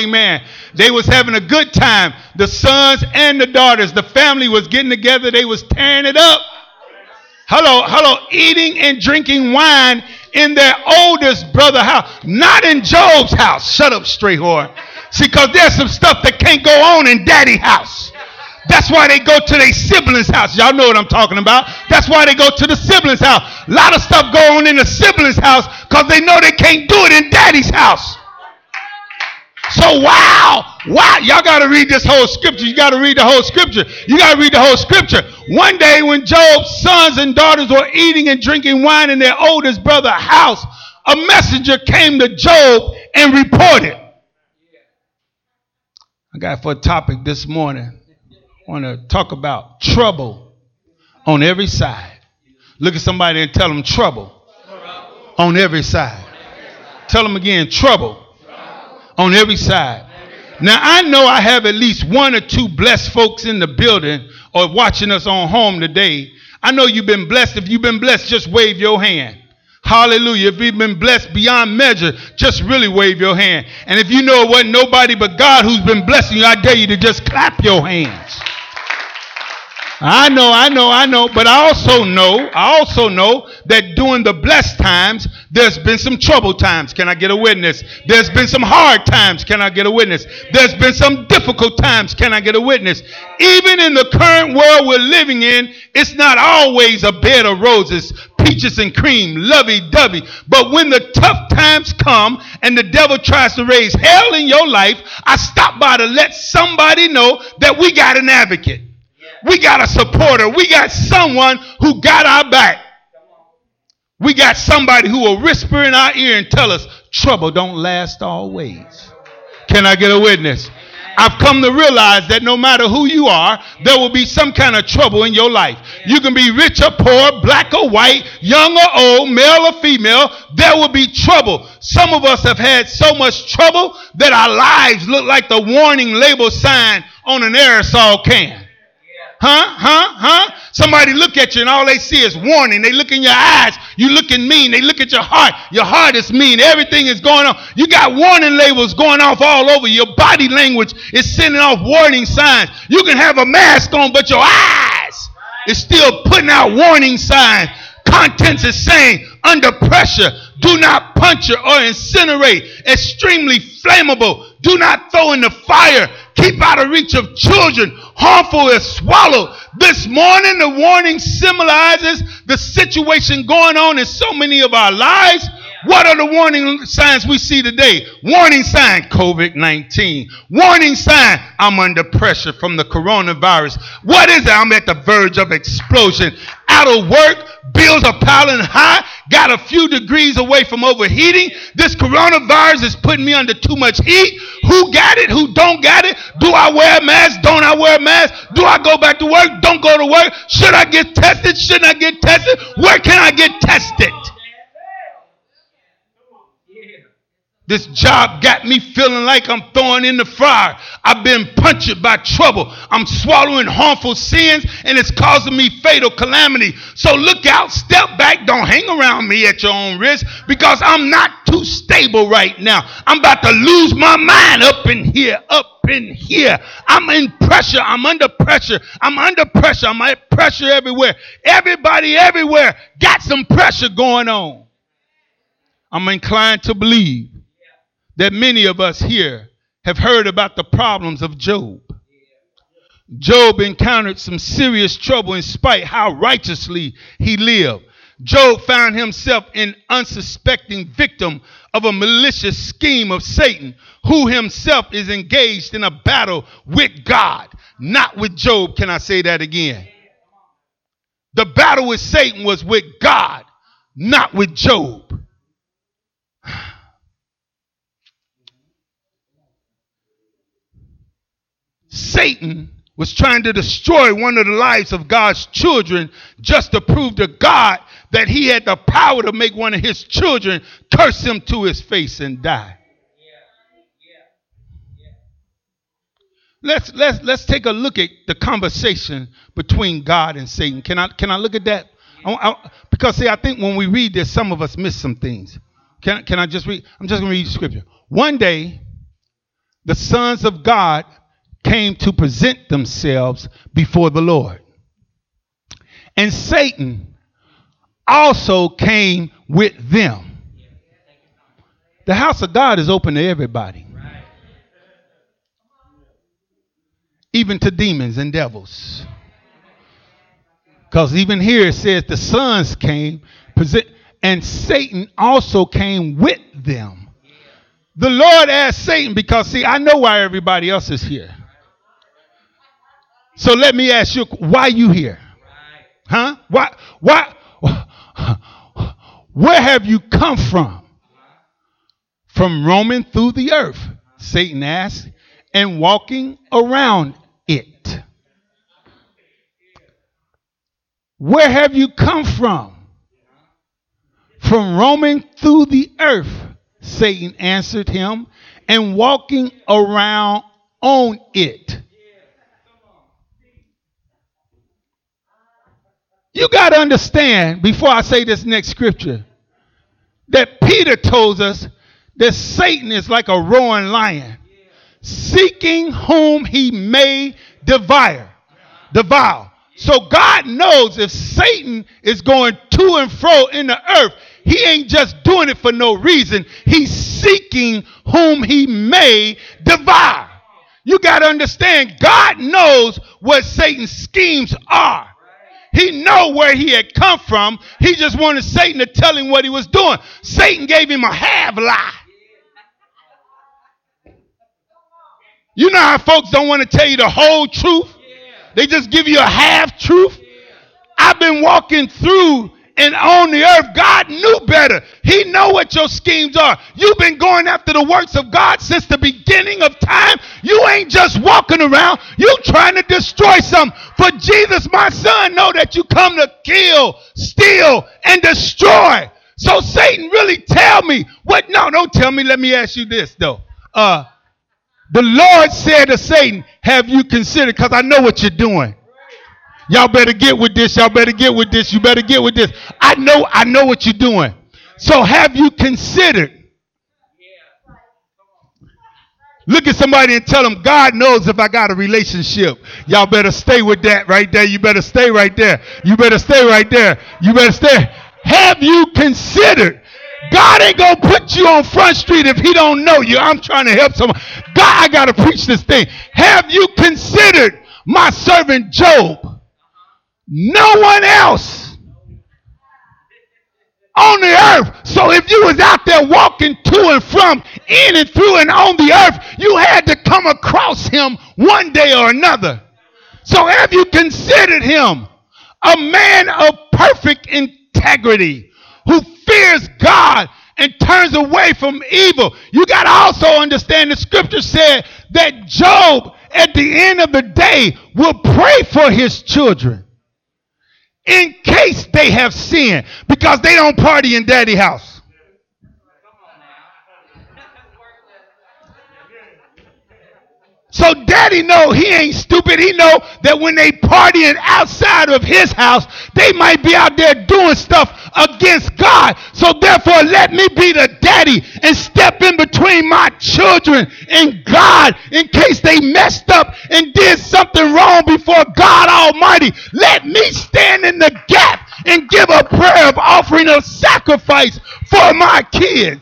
amen. They was having a good time. The sons and the daughters, the family was getting together. They was tearing it up. Hello, eating and drinking wine in their oldest brother's house, not in Job's house. Shut up, straight whore. See, because there's some stuff that can't go on in daddy's house. That's why they go to their siblings' house. Y'all know what I'm talking about. That's why they go to the siblings' house. A lot of stuff go on in the siblings' house because they know they can't do it in daddy's house. So wow, y'all got to read this whole scripture. You got to read the whole scripture. You got to read the whole scripture. One day when Job's sons and daughters were eating and drinking wine in their oldest brother's house, a messenger came to Job and reported. I got for a topic this morning. I want to talk about trouble on every side. Look at somebody and tell them trouble on every side. Tell them again, trouble on every side. Now, I know I have at least one or two blessed folks in the building or watching us on home today. I know you've been blessed. If you've been blessed, just wave your hand. Hallelujah. If you've been blessed beyond measure, just really wave your hand. And if you know it wasn't nobody but God who's been blessing you, I dare you to just clap your hands. I know, but I also know that during the blessed times, there's been some troubled times. Can I get a witness? There's been some hard times. Can I get a witness? There's been some difficult times. Can I get a witness? Even in the current world we're living in, it's not always a bed of roses, peaches and cream, lovey-dovey. But when the tough times come and the devil tries to raise hell in your life, I stop by to let somebody know that we got an advocate. We got a supporter. We got someone who got our back. We got somebody who will whisper in our ear and tell us, trouble don't last always. Can I get a witness? I've come to realize that no matter who you are, there will be some kind of trouble in your life. You can be rich or poor, black or white, young or old, male or female. There will be trouble. Some of us have had so much trouble that our lives look like the warning label sign on an aerosol can. Somebody look at you and all they see is warning. They look in your eyes. You looking mean. They look at your heart. Your heart is mean. Everything is going on. You got warning labels going off all over. Your body language is sending off warning signs. You can have a mask on, but your eyes is still putting out warning signs. Contents is saying, under pressure, do not puncture or incinerate. Extremely flammable. Do not throw in the fire. Keep out of reach of children. Harmful is swallowed. This morning, the warning symbolizes the situation going on in so many of our lives. What are the warning signs we see today? Warning sign, COVID-19. Warning sign, I'm under pressure from the coronavirus. What is it? I'm at the verge of explosion. Out of work, bills are piling high, got a few degrees away from overheating. This coronavirus is putting me under too much heat. Who got it? Who don't got it? Do I wear a mask? Don't I wear a mask? Do I go back to work? Don't go to work? Should I get tested? Shouldn't I get tested? Where can I get tested? This job got me feeling like I'm throwing in the fire. I've been punctured by trouble. I'm swallowing harmful sins, and it's causing me fatal calamity. So look out, step back, don't hang around me at your own risk, because I'm not too stable right now. I'm about to lose my mind up in here. I'm in pressure. I'm under pressure. I'm at pressure everywhere. Everybody everywhere got some pressure going on. I'm inclined to believe that many of us here have heard about the problems of Job. Job encountered some serious trouble in spite how righteously he lived. Job found himself an unsuspecting victim of a malicious scheme of Satan, who himself is engaged in a battle with God, not with Job. Can I say that again? The battle with Satan was with God, not with Job. Satan was trying to destroy one of the lives of God's children just to prove to God that he had the power to make one of his children curse him to his face and die. Let's take a look at the conversation between God and Satan. Can I look at that? Because see, I think when we read this, some of us miss some things. Can I just read? I'm just going to read the scripture. One day, the sons of God came to present themselves before the Lord. And Satan also came with them. The house of God is open to everybody, even to demons and devils. Because even here it says the sons came, and Satan also came with them. The Lord asked Satan, because see, I know why everybody else is here. So let me ask you, why you here? Huh? Why? Where have you come from? From roaming through the earth, Satan asked, and walking around it. Where have you come from? From roaming through the earth, Satan answered him, and walking around on it. You got to understand, before I say this next scripture, that Peter told us that Satan is like a roaring lion, seeking whom he may devour. So God knows if Satan is going to and fro in the earth, he ain't just doing it for no reason. He's seeking whom he may devour. You got to understand, God knows what Satan's schemes are. He know where he had come from. He just wanted Satan to tell him what he was doing. Satan gave him a half lie. You know how folks don't want to tell you the whole truth? They just give you a half truth. I've been walking through and on the earth. God knew better. He know what your schemes are. You've been going after the works of God since the beginning of time. You ain't just walking around. You trying to destroy something. For Jesus, my son, know that you come to kill, steal, and destroy. So Satan, really tell me what? No, don't tell me. Let me ask you this though. The Lord said to Satan, have you considered, because I know what you're doing. Y'all better get with this. Y'all better get with this. You better get with this. I know what you're doing. So have you considered? Look at somebody and tell them, God knows if I got a relationship. Y'all better stay with that right there. You better stay right there. You better stay right there. You better stay. Have you considered? God ain't going to put you on Front Street if he don't know you. I'm trying to help someone. God, I got to preach this thing. Have you considered my servant Job? No one else on the earth. So if you was out there walking to and from, in and through and on the earth, you had to come across him one day or another. So have you considered him a man of perfect integrity who fears God and turns away from evil? You got to also understand the scripture said that Job at the end of the day will pray for his children in case they have sinned, because they don't party in daddy's house. So daddy know he ain't stupid. He know that when they partying outside of his house, they might be out there doing stuff against God. So therefore, let me be the daddy and step in between my children and God in case they messed up and did something wrong before God Almighty. Let me stand in the gap and give a prayer of offering of sacrifice for my kids.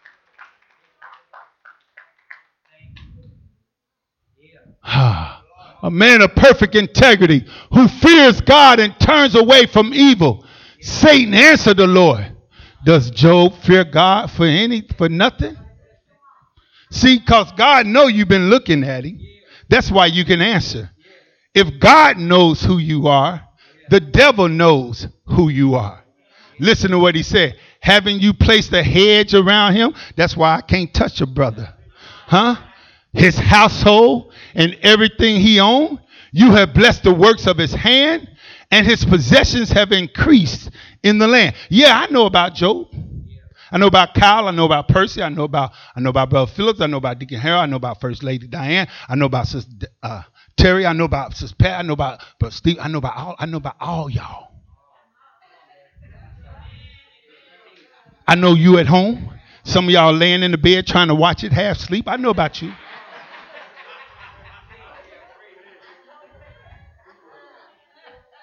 A man of perfect integrity who fears God and turns away from evil. Satan answered the Lord, does Job fear God for nothing? See, because God knows you've been looking at him. That's why you can answer. If God knows who you are, the devil knows who you are. Listen to what he said. Haven't you placed a hedge around him? That's why I can't touch a brother. Huh? His household and everything he owned. You have blessed the works of his hand, and his possessions have increased in the land. Yeah, I know about Job. I know about Kyle. I know about Percy. I know about Brother Phillips. I know about Deacon Harold. I know about First Lady Diane. I know about Sister Terry. I know about Sister Pat. I know about Brother Steve. I know about all y'all. I know you at home. Some of y'all laying in the bed trying to watch it half sleep. I know about you.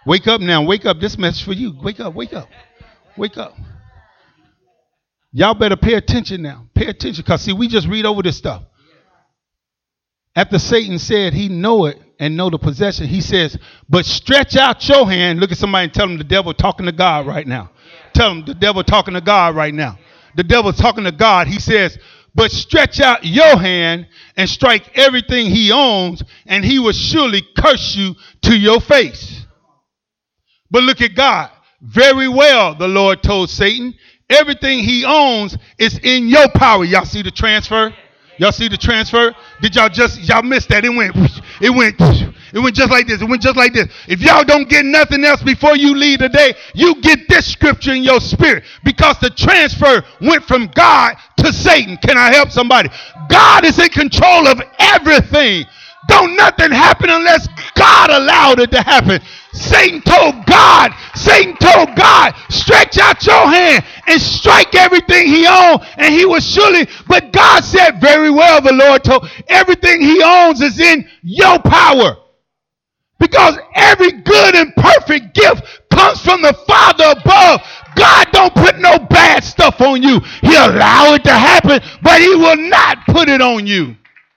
Wake up now. Wake up. This message for you. Wake up. Wake up. Wake up. Y'all better pay attention now. Pay attention. Because, see, we just read over this stuff. After Satan said he know it and know the possession, he says, but stretch out your hand. Look at somebody and tell them the devil talking to God right now. Tell them the devil talking to God right now. The devil talking to God. He says, but stretch out your hand and strike everything he owns, and he will surely curse you to your face. But look at God. Very well, the Lord told Satan, everything he owns is in your power. Y'all see the transfer? Y'all see the transfer? Did y'all miss that? It went just like this. It went just like this. If y'all don't get nothing else before you leave today, you get this scripture in your spirit, because the transfer went from God to Satan. Can I help somebody? God is in control of everything. Don't nothing happen unless God allowed it to happen. Satan told God, stretch out your hand and strike everything he owns, and he was surely, but God said, very well, the Lord told, everything he owns is in your power. Because every good and perfect gift comes from the Father above. God don't put no bad stuff on you. He'll allow it to happen, but he will not put it on you.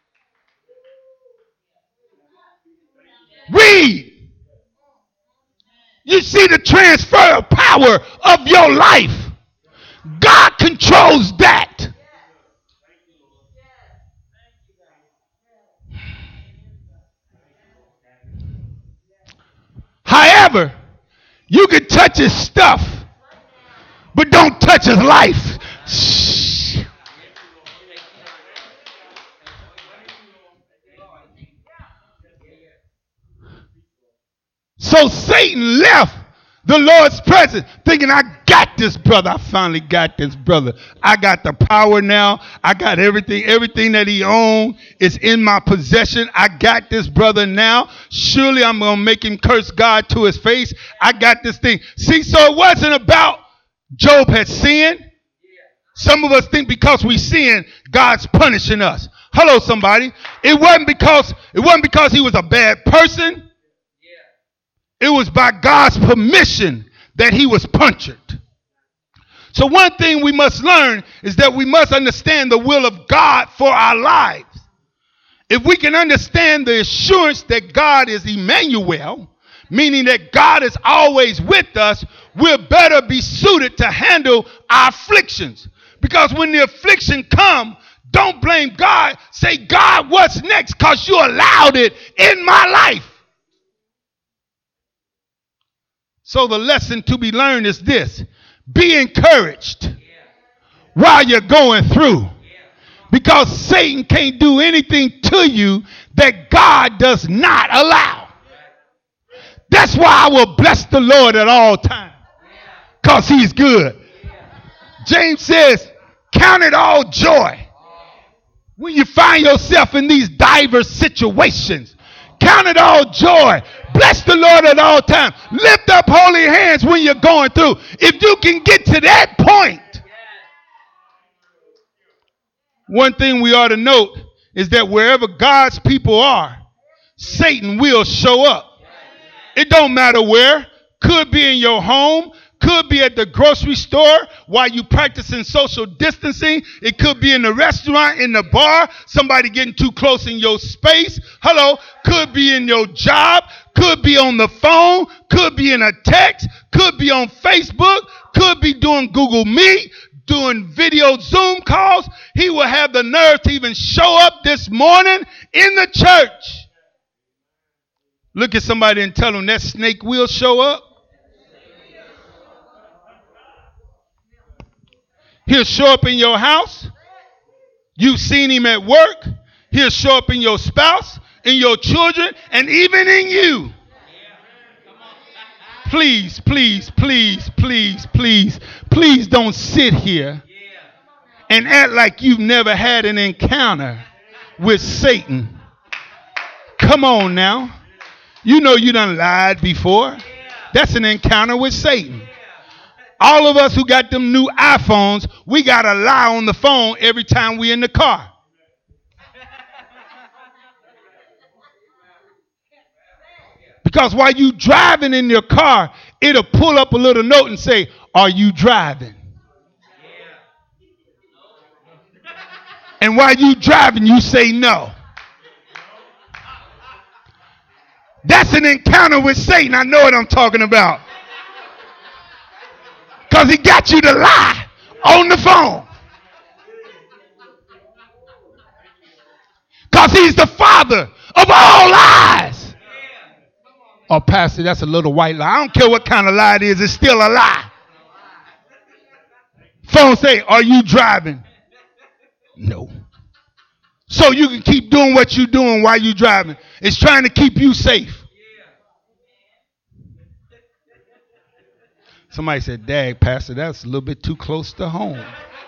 Read. You see the transfer of power of your life. God controls that. However, you can touch his stuff, but don't touch his life. Shh. So Satan left the Lord's presence thinking, I got this brother. I finally got this brother. I got the power now. I got everything. Everything that he owned is in my possession. I got this brother now. Surely I'm going to make him curse God to his face. I got this thing. See, so it wasn't about Job had sinned. Some of us think because we sin, God's punishing us. Hello, somebody. It wasn't because he was a bad person. It was by God's permission that he was punctured. So one thing we must learn is that we must understand the will of God for our lives. If we can understand the assurance that God is Emmanuel, meaning that God is always with us, we'll better be suited to handle our afflictions. Because when the affliction comes, don't blame God. Say, God, what's next? Because you allowed it in my life. So the lesson to be learned is this. Be encouraged while you're going through. Because Satan can't do anything to you that God does not allow. That's why I will bless the Lord at all times. Because he's good. James says, count it all joy when you find yourself in these diverse situations. Count it all joy. Bless the Lord at all times. Lift up holy hands when you're going through. If you can get to that point. One thing we ought to note is that wherever God's people are, Satan will show up. It don't matter where. Could be in your home. Could be at the grocery store while you practicing social distancing. It could be in the restaurant, in the bar, somebody getting too close in your space. Hello. Could be in your job. Could be on the phone. Could be in a text. Could be on Facebook. Could be doing Google Meet, doing video Zoom calls. He will have the nerve to even show up this morning in the church. Look at somebody and tell them that snake will show up. He'll show up in your house. You've seen him at work. He'll show up in your spouse, in your children, and even in you. Please, please, please, please, please, please don't sit here and act like you've never had an encounter with Satan. Come on now. You know you done lied before. That's an encounter with Satan. All of us who got them new iPhones, we got to lie on the phone every time we in the car. Because while you driving in your car, it'll pull up a little note and say, are you driving? And while you driving, you say no. That's an encounter with Satan. I know what I'm talking about. Because he got you to lie on the phone. Because he's the father of all lies. Oh, Pastor, that's a little white lie. I don't care what kind of lie it is. It's still a lie. Phone say, are you driving? No. So you can keep doing what you're doing while you're driving. It's trying to keep you safe. Somebody said, Dad, Pastor, that's a little bit too close to home.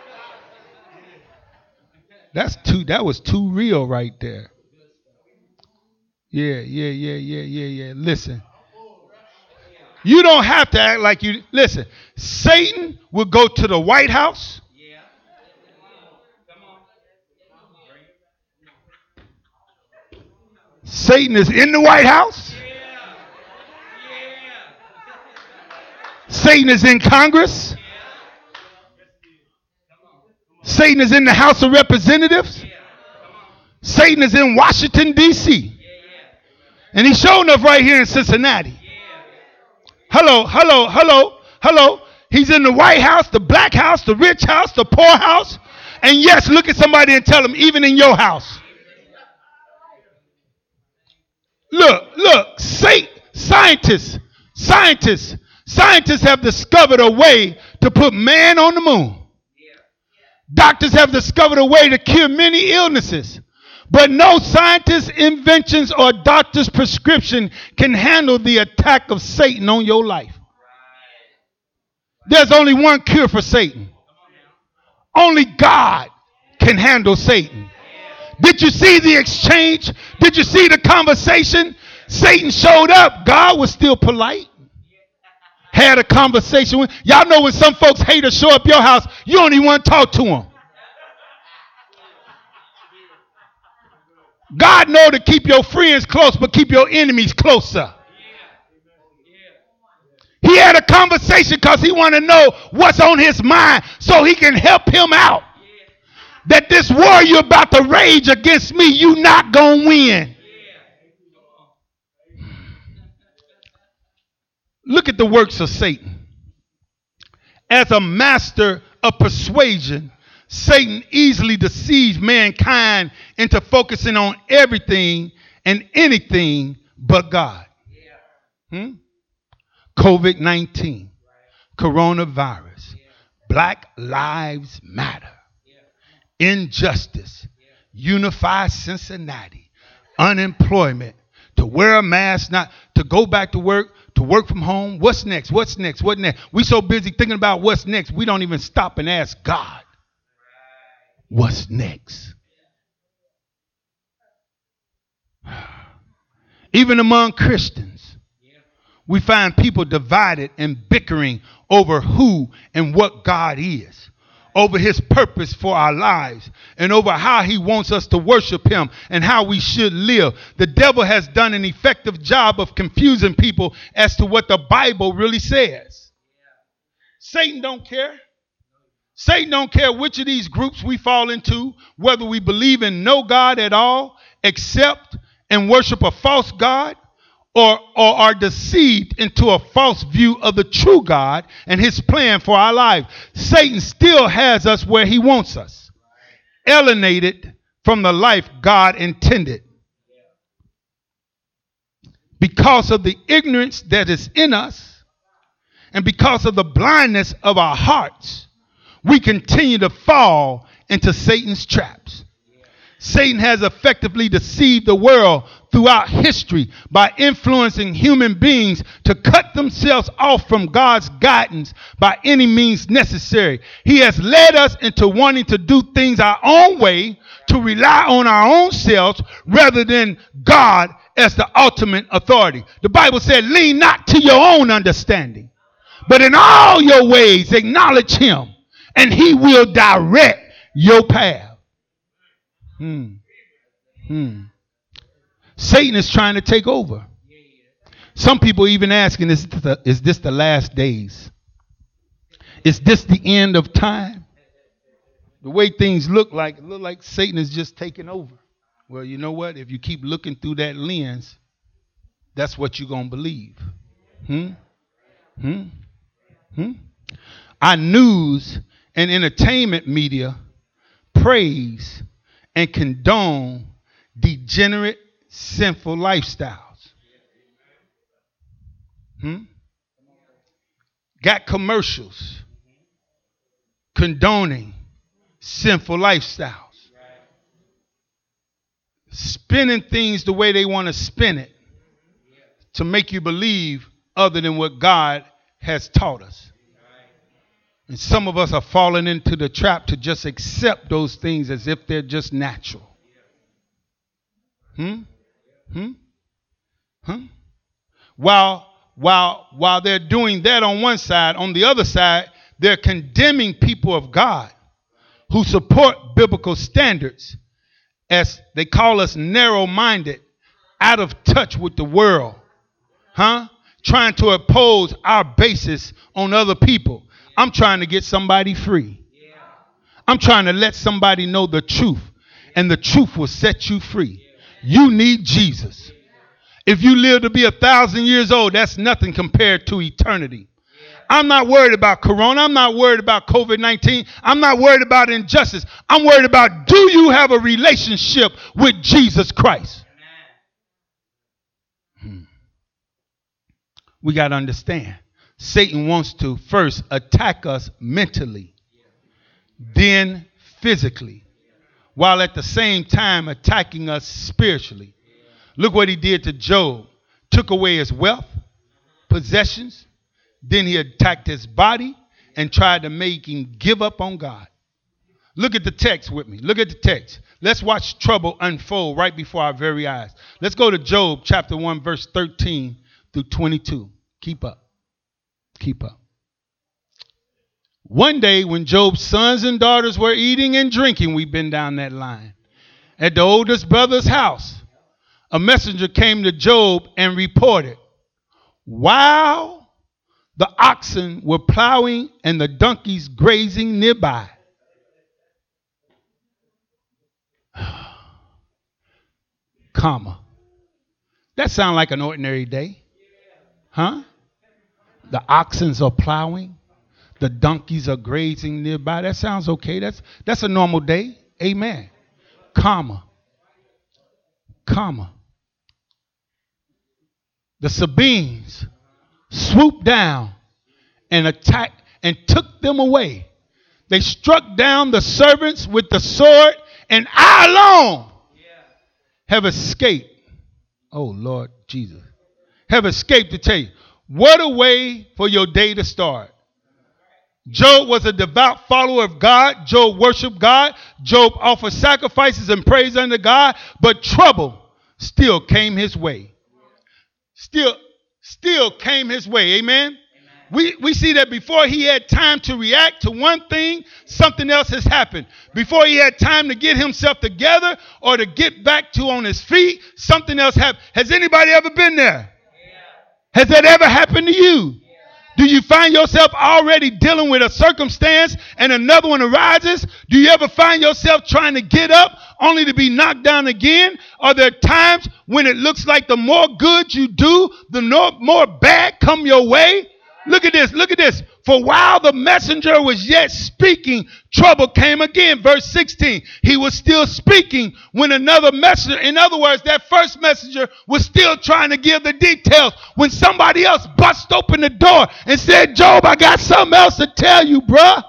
That was too real right there. Yeah. Listen. You don't have to act like you. Listen, Satan will go to the White House. Satan is in the White House. Satan is in Congress. Satan is in the House of Representatives. Satan is in Washington, D.C. And he's showing up right here in Cincinnati. Hello. He's in the White House, the black house, the rich house, the poor house. And yes, look at somebody and tell them, even in your house. Look, scientists have discovered a way to put man on the moon. Doctors have discovered a way to cure many illnesses. But no scientist's inventions or doctor's prescription can handle the attack of Satan on your life. There's only one cure for Satan. Only God can handle Satan. Did you see the exchange? Did you see the conversation? Satan showed up. God was still polite. Had a conversation with. Y'all know when some folks haters show up your house, you don't even want to talk to them. God know to keep your friends close, but keep your enemies closer. He had a conversation because he wanted to know what's on his mind so he can help him out. That this war you're about to rage against me, you not going to win. Look at the works of Satan. As a master of persuasion, Satan easily deceives mankind into focusing on everything and anything but God. COVID-19, coronavirus, Black Lives Matter, injustice, Unify Cincinnati, unemployment, to wear a mask, not to go back to work from home. What's next? What next? We so busy thinking about what's next, we don't even stop and ask God, what's next? Even among Christians, we find people divided and bickering over who and what God is, over his purpose for our lives, and over how he wants us to worship him and how we should live. The devil has done an effective job of confusing people as to what the Bible really says. Satan don't care. Satan don't care which of these groups we fall into, whether we believe in no God at all, accept and worship a false God, or are deceived into a false view of the true God and his plan for our life. Satan still has us where he wants us, alienated from the life God intended. Because of the ignorance that is in us and because of the blindness of our hearts, we continue to fall into Satan's traps. Satan has effectively deceived the world throughout history by influencing human beings to cut themselves off from God's guidance by any means necessary. He has led us into wanting to do things our own way, to rely on our own selves rather than God as the ultimate authority. The Bible said, lean not to your own understanding, but in all your ways acknowledge him, and he will direct your path. Satan is trying to take over. Some people even asking, is this the last days? Is this the end of time? The way things look like Satan is just taking over. Well, you know what? If you keep looking through that lens, that's what you're going to believe. Our news and entertainment media praise and condone degenerate, sinful lifestyles. Got commercials condoning sinful lifestyles. Spinning things the way they want to spin it to make you believe other than what God has taught us. And some of us are falling into the trap to just accept those things as if they're just natural. While they're doing that on one side, on the other side, they're condemning people of God who support biblical standards, as they call us narrow-minded, out of touch with the world, trying to oppose our basis on other people. I'm trying to get somebody free. I'm trying to let somebody know the truth, and the truth will set you free. You need Jesus. If you live to be 1,000 years old, that's nothing compared to eternity. I'm not worried about Corona. I'm not worried about COVID-19. I'm not worried about injustice. I'm worried about, do you have a relationship with Jesus Christ? We got to understand. Satan wants to first attack us mentally, then physically, while at the same time attacking us spiritually. Look what he did to Job. Took away his wealth, possessions. Then he attacked his body and tried to make him give up on God. Look at the text with me. Look at the text. Let's watch trouble unfold right before our very eyes. Let's go to Job chapter 1, verse 13 through 22. Keep up. Keep up. One day when Job's sons and daughters were eating and drinking, we've been down that line, at the oldest brother's house, a messenger came to Job and reported, while the oxen were plowing and the donkeys grazing nearby, that sounds like an ordinary day. The oxen are plowing, the donkeys are grazing nearby. That sounds okay. That's a normal day. Amen. The Sabines swooped down and attacked and took them away. They struck down the servants with the sword, and I alone have escaped. Oh, Lord Jesus. Have escaped to tell you. What a way for your day to start. Job was a devout follower of God. Job worshiped God. Job offered sacrifices and praise unto God. But trouble still came his way. Still came his way. Amen. We see that before he had time to react to one thing, something else has happened. Before he had time to get himself together or to get back to on his feet, something else happened. Has anybody ever been there? Has that ever happened to you? Do you find yourself already dealing with a circumstance and another one arises? Do you ever find yourself trying to get up only to be knocked down again? Are there times when it looks like the more good you do, the more bad come your way? Look at this. Look at this. For while the messenger was yet speaking, trouble came again. Verse 16. He was still speaking when another messenger, in other words, that first messenger was still trying to give the details when somebody else bust open the door and said, Job, I got something else to tell you, bruh.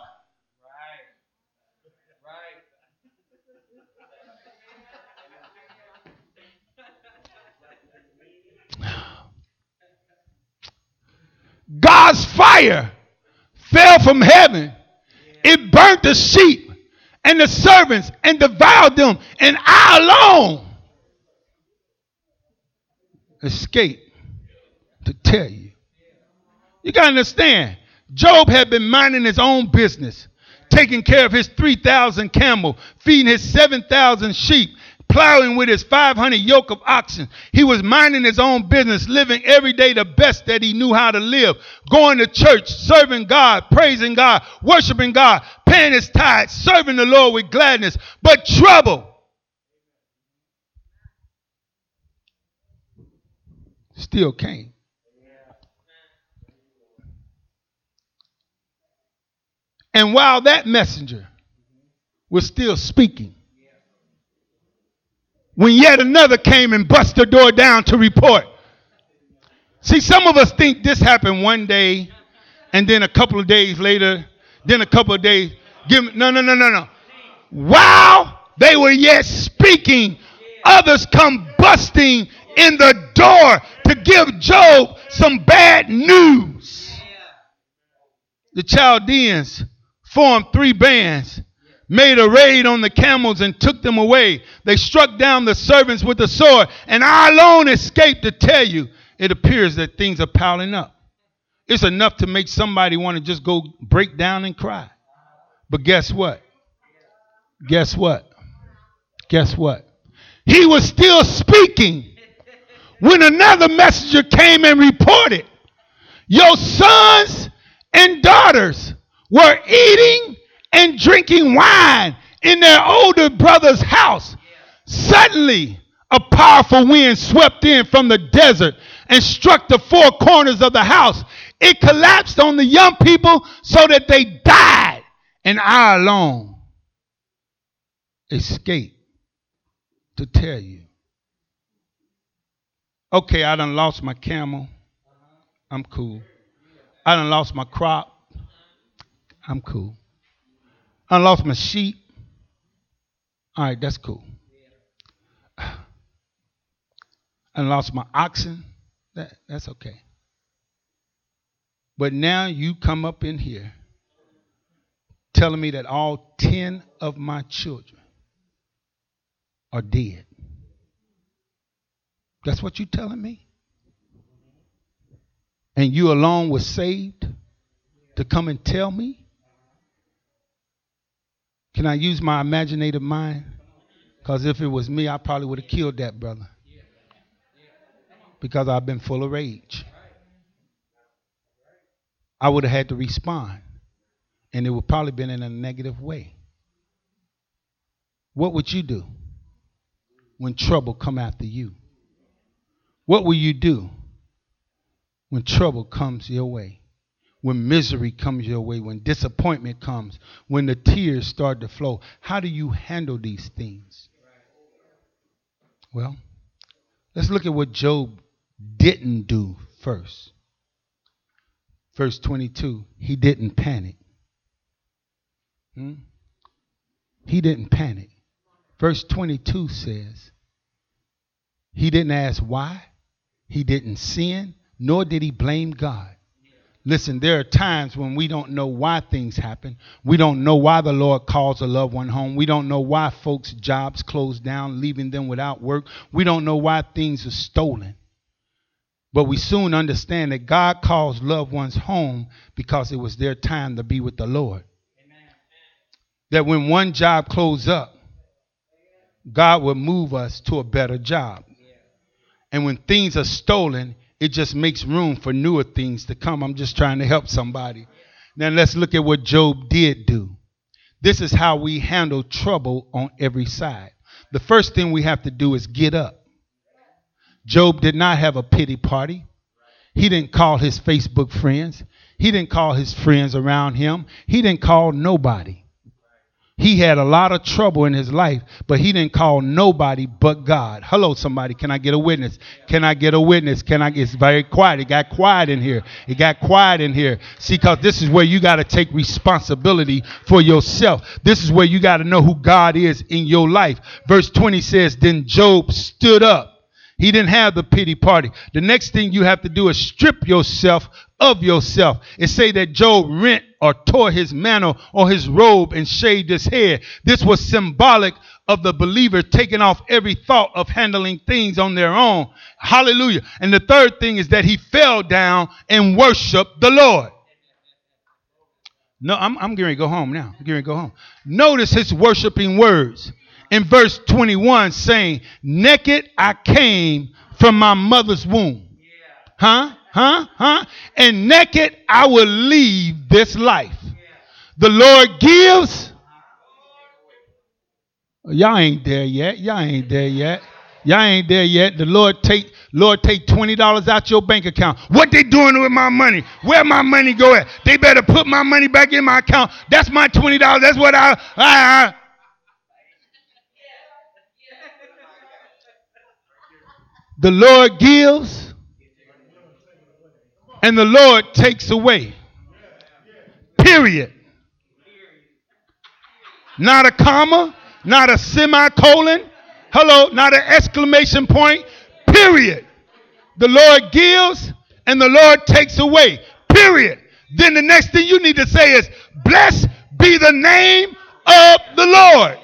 God's fire fell from heaven. It burnt the sheep and the servants and devoured them. And I alone escaped to tell you. You got to understand, Job had been minding his own business, taking care of his 3,000 camels, feeding his 7,000 sheep, plowing with his 500 yoke of oxen. He was minding his own business, living every day the best that he knew how to live, going to church, serving God, praising God, worshiping God, paying his tithes, serving the Lord with gladness. But trouble still came. And while that messenger was still speaking, when yet another came and bust the door down to report. See, some of us think this happened one day, and then a couple of days later, then a couple of days. No. While they were yet speaking, others come busting in the door to give Job some bad news. The Chaldeans formed 3 bands, made a raid on the camels and took them away. They struck down the servants with the sword, and I alone escaped. To tell you, it appears that things are piling up. It's enough to make somebody want to just go break down and cry. But guess what? Guess what? Guess what? He was still speaking when another messenger came and reported, your sons and daughters were eating and drinking wine in their older brother's house. Suddenly, a powerful wind swept in from the desert and struck the 4 corners of the house. It collapsed on the young people so that they died, and I alone escaped. To tell you. Okay, I done lost my camel. I'm cool. I done lost my crop. I'm cool. I lost my sheep. All right, that's cool. I lost my oxen. That's okay. But now you come up in here telling me that all 10 of my children are dead. That's what you're telling me? And you alone was saved to come and tell me? Can I use my imaginative mind? Because if it was me, I probably would have killed that brother. Because I've been full of rage. I would have had to respond. And it would probably been in a negative way. What would you do when trouble come after you? What will you do when trouble comes your way? When misery comes your way, when disappointment comes, when the tears start to flow? How do you handle these things? Well, let's look at what Job didn't do first. Verse 22, he didn't panic. He didn't panic. Verse 22 says, he didn't ask why. He didn't sin, nor did he blame God. Listen, there are times when we don't know why things happen. We don't know why the Lord calls a loved one home. We don't know why folks' jobs close down, leaving them without work. We don't know why things are stolen. But we soon understand that God calls loved ones home because it was their time to be with the Lord. Amen. That when one job closed up, God will move us to a better job. And when things are stolen, it just makes room for newer things to come. I'm just trying to help somebody. Now let's look at what Job did do. This is how we handle trouble on every side. The first thing we have to do is get up. Job did not have a pity party. He didn't call his Facebook friends. He didn't call his friends around him. He didn't call nobody. He had a lot of trouble in his life, but he didn't call nobody but God. Hello, somebody. Can I get a witness? Can I get a witness? It's very quiet. It got quiet in here. It got quiet in here. See, because this is where you got to take responsibility for yourself. This is where you got to know who God is in your life. Verse 20 says, then Job stood up. He didn't have the pity party. The next thing you have to do is strip yourself of yourself. It say that Job rent or tore his mantle or his robe and shaved his head. This was symbolic of the believer taking off every thought of handling things on their own. Hallelujah. And the third thing is that he fell down and worshiped the Lord. No, I'm getting ready to go home now. I'm getting ready to go home. Notice his worshiping words. in verse 21 saying, naked I came from my mother's womb. And naked I will leave this life. The Lord gives. Y'all ain't there yet. Y'all ain't there yet. Y'all ain't there yet. The Lord take $20 out your bank account. What they doing with my money? Where my money go at? They better put my money back in my account. That's my $20. That's what I. The Lord gives and the Lord takes away. Period. Not a comma, not a semicolon. Hello, not an exclamation point. Period. The Lord gives and the Lord takes away. Period. Then the next thing you need to say is, blessed be the name of the Lord.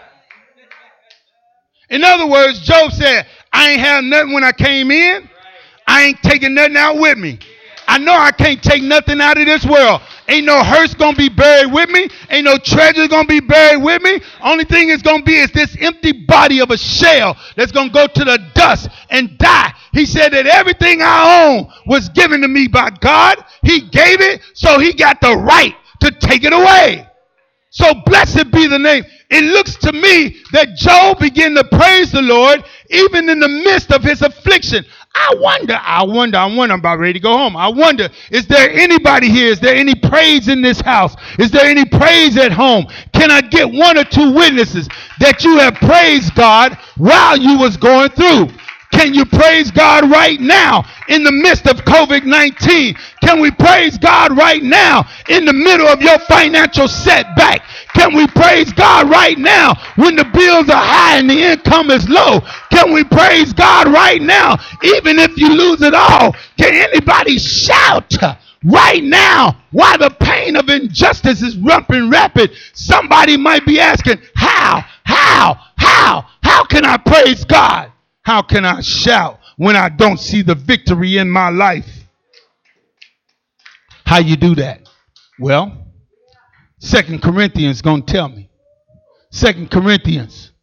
In other words, Job said, I ain't have nothing when I came in. I ain't taking nothing out with me. I know I can't take nothing out of this world. Ain't no hearse going to be buried with me. Ain't no treasure going to be buried with me. Only thing it's going to be is this empty body of a shell that's going to go to the dust and die. He said that everything I own was given to me by God. He gave it, so he got the right to take it away. So blessed be the name. It looks to me that Job began to praise the Lord even in the midst of his affliction. I wonder, I'm about ready to go home. I wonder, is there anybody here? Is there any praise in this house? Is there any praise at home? Can I get one or two witnesses that you have praised God while you was going through? Can you praise God right now in the midst of COVID-19? Can we praise God right now in the middle of your financial setback? Can we praise God right now when the bills are high and the income is low? Can we praise God right now even if you lose it all? Can anybody shout right now while the pain of injustice is running rapid? Somebody might be asking, how can I praise God? How can I shout when I don't see the victory in my life? How you do that? Well, 2 Corinthians going to tell me. 2 Corinthians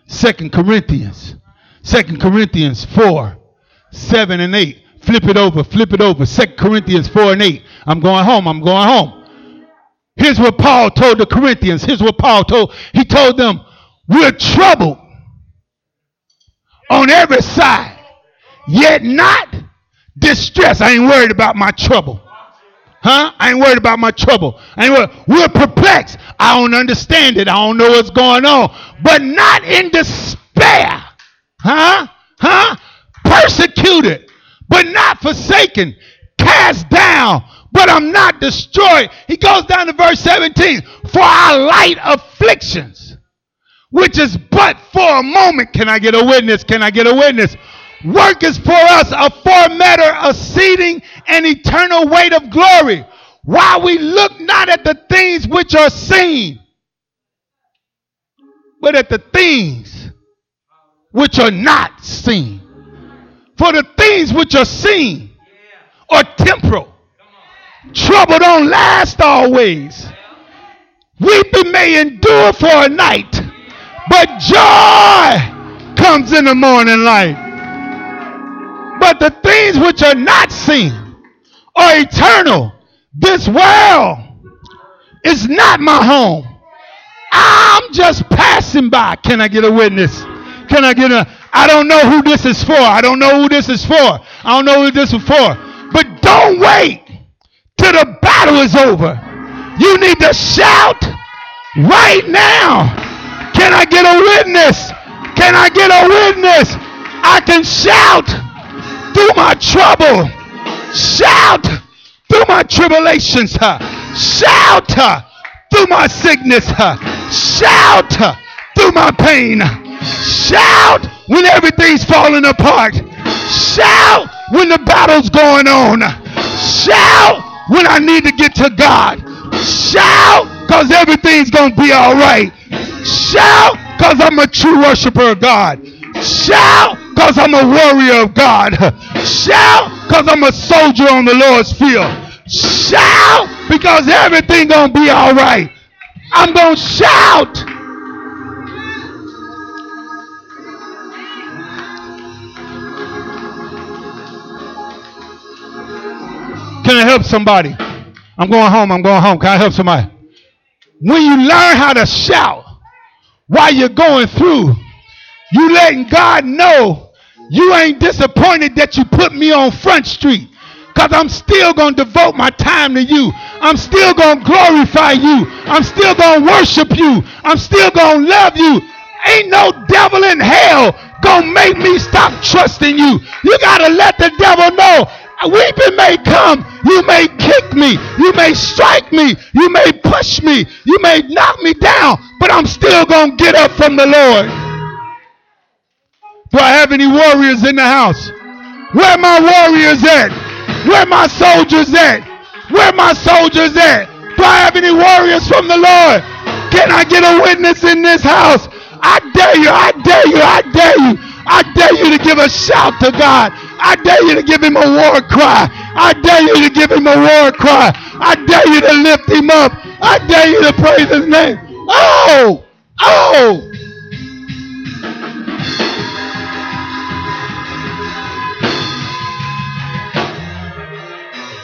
4, 7 and 8. Flip it over. 2 Corinthians 4 and 8. I'm going home. Here's what Paul told the Corinthians. He told them, we're troubled on every side, yet not distressed. I ain't worried about my trouble. I ain't worried about my trouble. We're perplexed. I don't understand it. I don't know what's going on. But not in despair. Persecuted, but not forsaken. Cast down, but I'm not destroyed. He goes down to verse 17. For our light afflictions, which is but for a moment. Can I get a witness? Work is for us a far matter exceeding an eternal weight of glory, while we look not at the things which are seen, but at the things which are not seen. For the things which are seen are temporal. Trouble don't last always. Weeping may endure for a night, but joy comes in the morning light. But the things which are not seen are eternal. This world is not my home. I'm just passing by. Can I get a witness? I don't know who this is for. I don't know who this is for. But don't wait till the battle is over. You need to shout right now. Can I get a witness? I can shout through my trouble. Shout through my tribulations. Shout through my sickness. Shout through my pain. Shout when everything's falling apart. Shout when the battle's going on. Shout when I need to get to God. Shout because everything's going to be all right. Shout because I'm a true worshiper of God. Shout because I'm a warrior of God. Shout because I'm a soldier on the Lord's field. Shout because everything's going to be all right. I'm going to shout. Can I help somebody? I'm going home. Can I help somebody? When you learn how to shout while you're going through, you letting God know you ain't disappointed that you put me on Front Street, because I'm still going to devote my time to you. I'm still going to glorify you. I'm still going to worship you. I'm still going to love you. Ain't no devil in hell going to make me stop trusting you. You got to let the devil know. Weeping may come. You may kick me. You may strike me. You may push me. You may knock me down. But I'm still going to get up from the Lord. Do I have any warriors in the house? Where my warriors at? Where my soldiers at? Where my soldiers at? Do I have any warriors from the Lord? Can I get a witness in this house? I dare you. I dare you. I dare you. I dare you to give a shout to God. I dare you to give him a war cry. I dare you to give him a war cry. I dare you to lift him up. I dare you to praise his name. Oh, oh.